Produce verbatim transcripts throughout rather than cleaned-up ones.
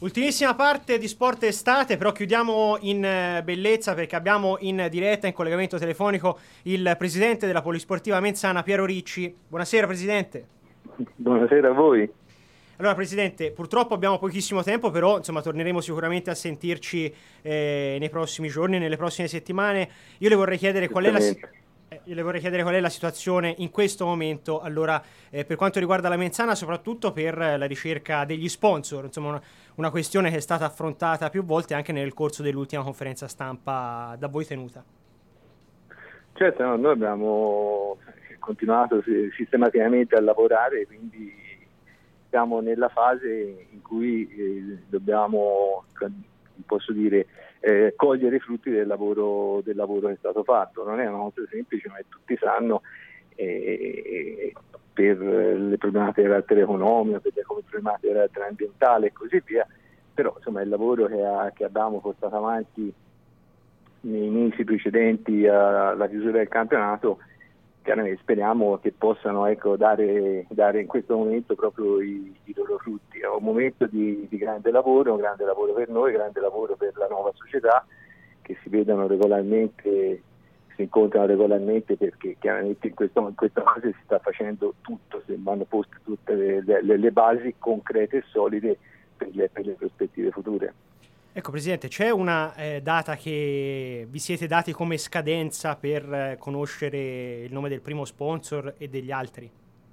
Ultimissima parte di Sport Estate, però chiudiamo in bellezza perché abbiamo in diretta, in collegamento telefonico, il presidente della Polisportiva Menzana, Piero Ricci. Buonasera Presidente. Buonasera a voi. Allora Presidente, purtroppo abbiamo pochissimo tempo, però insomma torneremo sicuramente a sentirci eh, nei prossimi giorni, nelle prossime settimane. Io le vorrei chiedere qual è la eh, io le vorrei chiedere qual è la situazione in questo momento, allora eh, per quanto riguarda la Menzana, soprattutto per la ricerca degli sponsor, insomma una, una questione che è stata affrontata più volte anche nel corso dell'ultima conferenza stampa da voi tenuta. Certo, no, noi abbiamo continuato sistematicamente a lavorare, quindi siamo nella fase in cui eh, dobbiamo, posso dire, eh, cogliere i frutti del lavoro, del lavoro che è stato fatto. Non è una cosa semplice, ma tutti sanno eh, per le problematiche di carattere economico, per le problematiche di carattere ambientale e così via, però insomma il lavoro che, ha, che abbiamo portato avanti nei mesi precedenti alla chiusura del campionato, chiaramente speriamo che possano ecco, dare, dare in questo momento proprio i, i loro frutti. È un momento di, di grande lavoro, un grande lavoro per noi, grande lavoro per la nuova società, che si vedono regolarmente, si incontrano regolarmente, perché chiaramente in, questo, in questa fase si sta facendo tutto, se vanno poste tutte le, le, le basi concrete e solide per le, per le prospettive future. Ecco Presidente, c'è una eh, data che vi siete dati come scadenza per eh, conoscere il nome del primo sponsor e degli altri?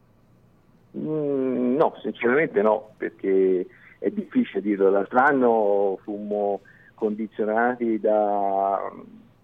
Mm, no, sinceramente no, perché è difficile dirlo. L'altro anno fummo condizionati da,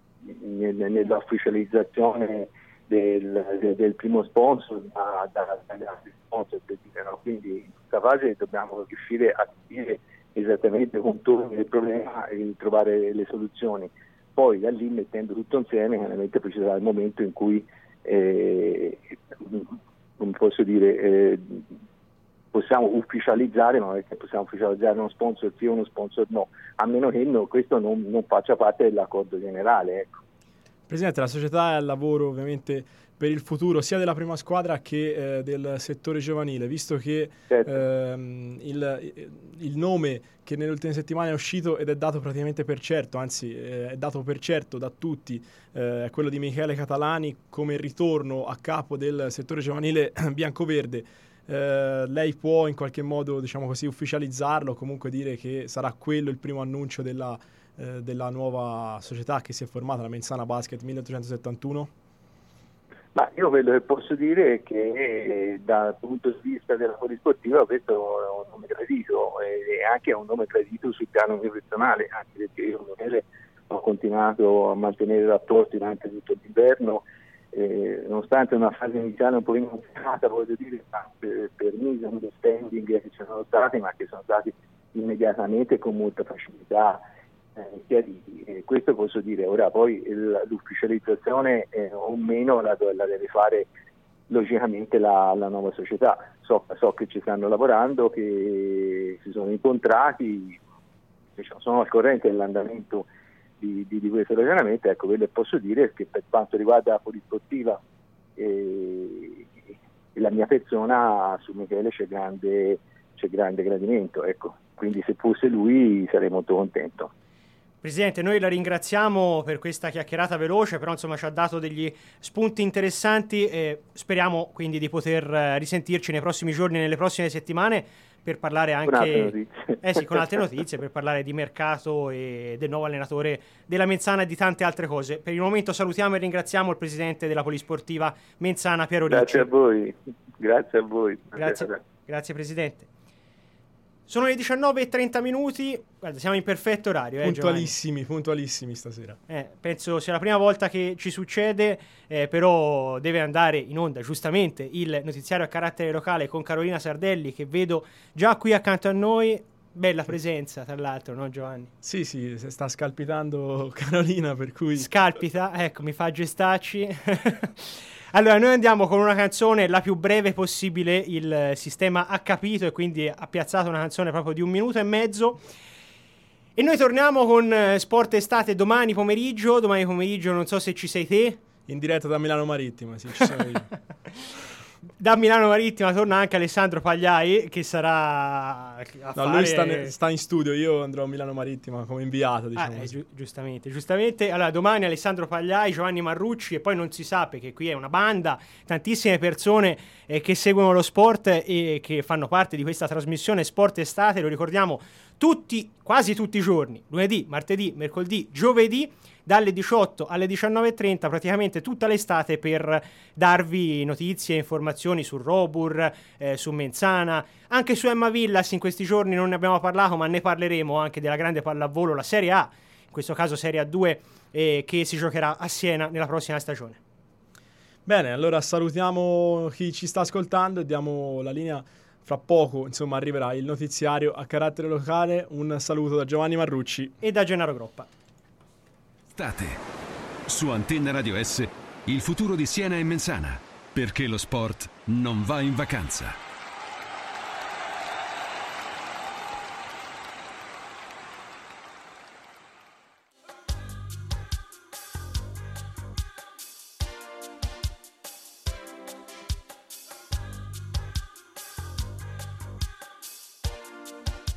nell'ufficializzazione del, del, del primo sponsor da, da, dagli altri sponsor, per dire, no? Quindi in questa fase dobbiamo riuscire a capire esattamente i contorni del problema e trovare le soluzioni. Poi da lì, mettendo tutto insieme, chiaramente poi ci sarà il momento in cui eh, non posso dire eh, possiamo ufficializzare, ma perché possiamo ufficializzare uno sponsor sì o uno sponsor no, a meno che no, questo non, non faccia parte dell'accordo generale, ecco. Presidente, la società è al lavoro ovviamente per il futuro sia della prima squadra che eh, del settore giovanile, visto che certo. ehm, il, il nome che nelle ultime settimane è uscito ed è dato praticamente per certo, anzi eh, è dato per certo da tutti, eh, è quello di Michele Catalani come ritorno a capo del settore giovanile biancoverde. Eh, lei può in qualche modo, diciamo così, ufficializzarlo, comunque dire che sarà quello il primo annuncio della, eh, della nuova società che si è formata, la Menzana Basket milleottocentosettantuno? Ma io quello che posso dire è che eh, dal punto di vista della polisportiva questo è un nome gradito e anche è un nome gradito sul piano professionale, anche perché io ho continuato a mantenere rapporti durante tutto l'inverno, eh, nonostante una fase iniziale un po' complicata, voglio dire, per, per me sono dei standing che ci sono stati, ma che sono stati immediatamente e con molta facilità Eh, chiariti. Eh, questo posso dire. Ora poi il, l'ufficializzazione eh, o meno la, la deve fare logicamente la, la nuova società. So, so che ci stanno lavorando, che si sono incontrati, diciamo, sono al corrente dell'andamento di, di, di questo ragionamento. Ecco, quello che posso dire è che per quanto riguarda la polisportiva eh, la mia persona su Michele c'è grande, c'è grande gradimento, ecco. Quindi se fosse lui sarei molto contento. Presidente, noi la ringraziamo per questa chiacchierata veloce, però insomma ci ha dato degli spunti interessanti e speriamo quindi di poter risentirci nei prossimi giorni, nelle prossime settimane, per parlare anche eh sì, con altre notizie, per parlare di mercato e del nuovo allenatore della Menzana e di tante altre cose. Per il momento salutiamo e ringraziamo il presidente della Polisportiva Menzana, Piero Ricci. Grazie a voi, grazie a voi. Grazie, grazie Presidente. Sono le diciannove e trenta minuti, guarda, siamo in perfetto orario. Eh, puntualissimi, Giovanni? puntualissimi stasera. Eh, penso sia la prima volta che ci succede, eh, però deve andare in onda giustamente il notiziario a carattere locale con Carolina Sardelli, che vedo già qui accanto a noi. Bella presenza, tra l'altro, no Giovanni? Sì, sì, sta scalpitando Carolina, per cui... Scalpita, ecco, mi fa gestacci. Allora, noi andiamo con una canzone la più breve possibile, il sistema ha capito e quindi ha piazzato una canzone proprio di un minuto e mezzo. E noi torniamo con Sport Estate domani pomeriggio, domani pomeriggio non so se ci sei te. In diretta da Milano Marittima, sì, ci sono io. Da Milano Marittima torna anche Alessandro Pagliai, che sarà a no, fare... lui sta, ne, sta in studio, io andrò a Milano Marittima come inviato, diciamo. Ah, eh, gi- giustamente, giustamente. Allora, domani Alessandro Pagliai, Giovanni Marrucci, e poi non si sa, perché qui è una banda, tantissime persone eh, che seguono lo sport e che fanno parte di questa trasmissione Sport Estate, lo ricordiamo tutti, quasi tutti i giorni, lunedì, martedì, mercoledì, giovedì, dalle diciotto alle diciannove e trenta, praticamente tutta l'estate, per darvi notizie e informazioni su Robur, eh, su Menzana, anche su Emma Villas. In questi giorni non ne abbiamo parlato, ma ne parleremo anche della grande pallavolo, la Serie A, in questo caso Serie A due, eh, che si giocherà a Siena nella prossima stagione. Bene, allora salutiamo chi ci sta ascoltando e diamo la linea. Fra poco, insomma, arriverà il notiziario a carattere locale. Un saluto da Giovanni Marrucci e da Gennaro Groppa. State su Antenna Radio S, il futuro di Siena e Menzana, perché lo sport non va in vacanza.